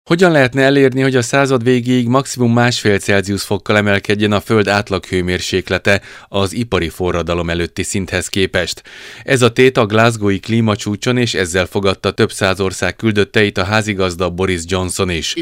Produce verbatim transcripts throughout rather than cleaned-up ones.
Hogyan lehetne elérni, hogy a század végéig maximum másfél Celsius fokkal emelkedjen a Föld átlaghőmérséklete az ipari forradalom előtti szinthez képest? Ez a tét a Glasgowi klímacsúcson, és ezzel fogadta több száz ország küldötteit a házigazda Boris Johnson is.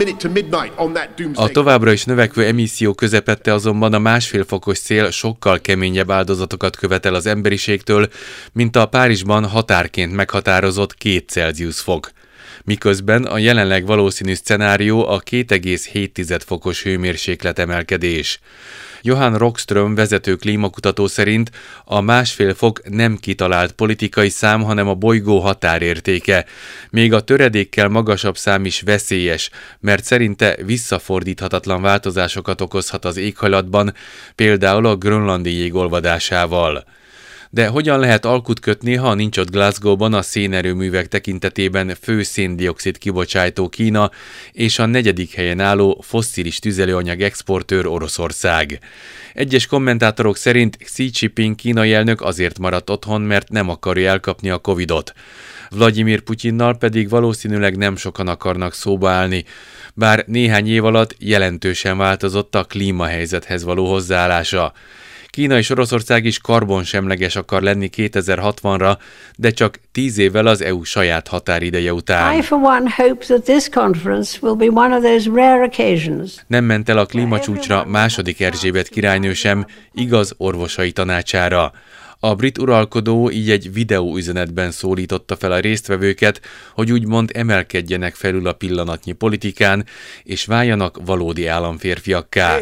A továbbra is növekvő emisszió közepette azonban a másfél fokos cél sokkal keményebb áldozatokat követel az emberiségtől, mint a Párizsban határként meghatározott két Celsius fok. Miközben a jelenleg valószínű szcenárió a két egész hét fokos hőmérséklet emelkedés. Johan Rockström vezető klímakutató szerint a másfél fok nem kitalált politikai szám, hanem a bolygó határértéke. Még a töredékkel magasabb szám is veszélyes, mert szerinte visszafordíthatatlan változásokat okozhat az éghajlatban, például a grönlandi jég olvadásával. De hogyan lehet alkut kötni, ha nincs ott Glasgowban a szénerőművek tekintetében fő széndioxid kibocsátó Kína és a negyedik helyen álló fosszilis tüzelőanyag exportőr Oroszország? Egyes kommentátorok szerint Xi Jinping kínai elnök azért maradt otthon, mert nem akarja elkapni a Covidot. Vladimir Putyinnal pedig valószínűleg nem sokan akarnak szóba állni, bár néhány év alatt jelentősen változott a klímahelyzethez való hozzáállása. Kína és Oroszország is karbonsemleges akar lenni kétezer-hatvanra, de csak tíz évvel az é u saját határideje után. I for one hope that this conference will be one of those rare occasions. Nem ment el a klímacsúcsra második Erzsébet királynő sem, igaz orvosai tanácsára. A brit uralkodó így egy videóüzenetben szólította fel a résztvevőket, hogy úgymond emelkedjenek felül a pillanatnyi politikán, és váljanak valódi államférfiakká.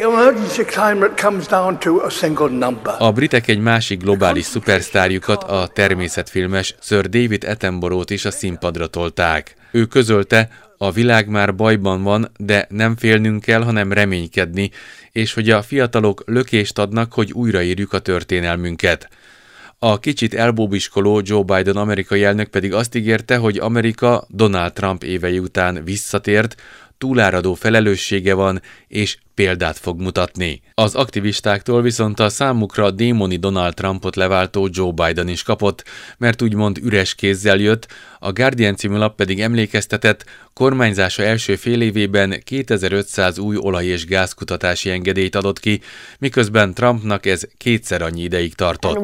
A britek egy másik globális szupersztárjukat, a természetfilmes Sir David Attenborough-t is a színpadra tolták. Ő közölte, a világ már bajban van, de nem félnünk kell, hanem reménykedni, és hogy a fiatalok lökést adnak, hogy újraírjuk a történelmünket. A kicsit elbóbiskoló Joe Biden amerikai elnök pedig azt ígérte, hogy Amerika Donald Trump évei után visszatért, túláradó felelőssége van, és példát fog mutatni. Az aktivistáktól viszont a számukra démoni Donald Trumpot leváltó Joe Biden is kapott, mert úgymond üres kézzel jött, a Guardian című lap pedig emlékeztetett, kormányzása első fél évében kétezer-ötszáz új olaj- és gázkutatási engedélyt adott ki, miközben Trumpnak ez kétszer annyi ideig tartott.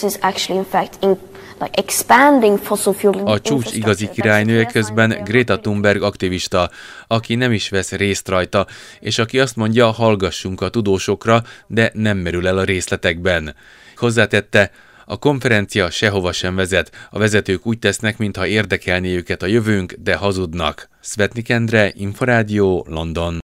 A csúcs igazi királynője közben Greta Thunberg aktivista, aki nem is vesz részt rajta, és aki azt mondja, hallgassunk a tudósokra, de nem merül el a részletekben. Hozzátette, a konferencia sehova sem vezet, a vezetők úgy tesznek, mintha érdekelné őket a jövőnk, de hazudnak. Szvetnik Endre, Inforádió, London.